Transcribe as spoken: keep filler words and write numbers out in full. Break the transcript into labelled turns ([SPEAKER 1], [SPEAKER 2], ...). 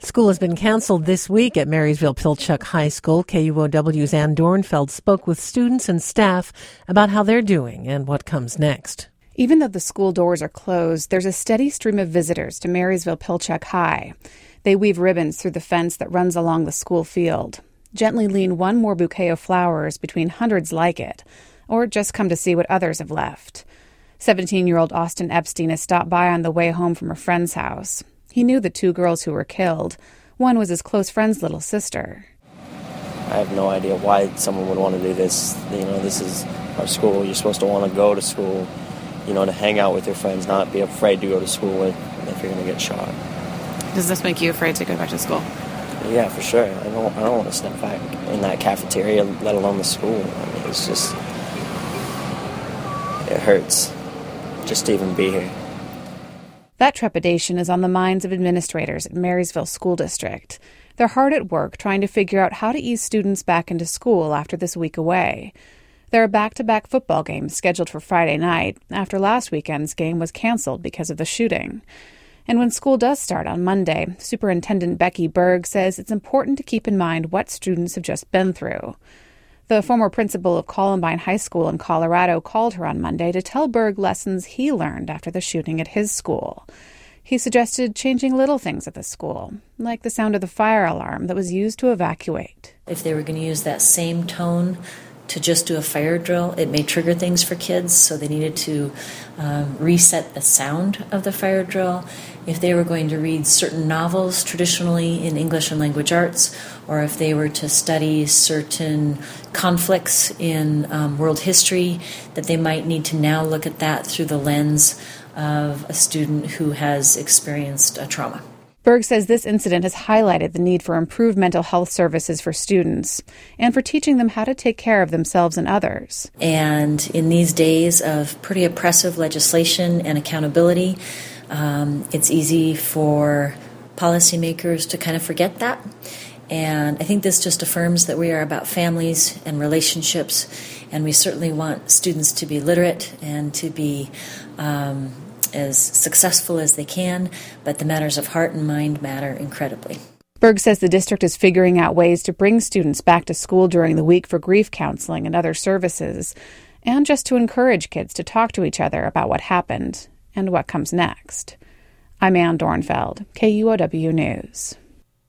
[SPEAKER 1] School has been canceled this week at Marysville-Pilchuck High School. K U O W's Ann Dornfeld spoke with students and staff about how they're doing and what comes next.
[SPEAKER 2] Even though the school doors are closed, there's a steady stream of visitors to Marysville-Pilchuck High. They weave ribbons through the fence that runs along the school field, gently lean one more bouquet of flowers between hundreds like it, or just come to see what others have left. seventeen-year-old Austin Epstein has stopped by on the way home from a friend's house. He knew the two girls who were killed. One was his close friend's little sister.
[SPEAKER 3] I have no idea why someone would want to do this. You know, this is our school. You're supposed to want to go to school, you know, to hang out with your friends, not be afraid to go to school if you're going to get shot.
[SPEAKER 2] Does this make you afraid to go back to school?
[SPEAKER 3] Yeah, for sure. I don't, I don't want to step back in that cafeteria, let alone the school. I mean, it's just, it hurts just to even be here.
[SPEAKER 2] That trepidation is on the minds of administrators at Marysville School District. They're hard at work trying to figure out how to ease students back into school after this week away. There are back-to-back football games scheduled for Friday night after last weekend's game was canceled because of the shooting. And when school does start on Monday, Superintendent Becky Berg says it's important to keep in mind what students have just been through. The former principal of Columbine High School in Colorado called her on Monday to tell Berg lessons he learned after the shooting at his school. He suggested changing little things at the school, like the sound of the fire alarm that was used to evacuate.
[SPEAKER 4] If they were going to use that same tone to just do a fire drill, it may trigger things for kids, so they needed to um, reset the sound of the fire drill. If they were going to read certain novels traditionally in English and language arts, or if they were to study certain conflicts in um, world history, that they might need to now look at that through the lens of a student who has experienced a trauma.
[SPEAKER 2] Berg says this incident has highlighted the need for improved mental health services for students and for teaching them how to take care of themselves and others.
[SPEAKER 4] And in these days of pretty oppressive legislation and accountability, um, it's easy for policymakers to kind of forget that. And I think this just affirms that we are about families and relationships, and we certainly want students to be literate and to be um, as successful as they can, but the matters of heart and mind matter incredibly.
[SPEAKER 2] Berg says the district is figuring out ways to bring students back to school during the week for grief counseling and other services, and just to encourage kids to talk to each other about what happened and what comes next. I'm Ann Dornfeld, K U O W News.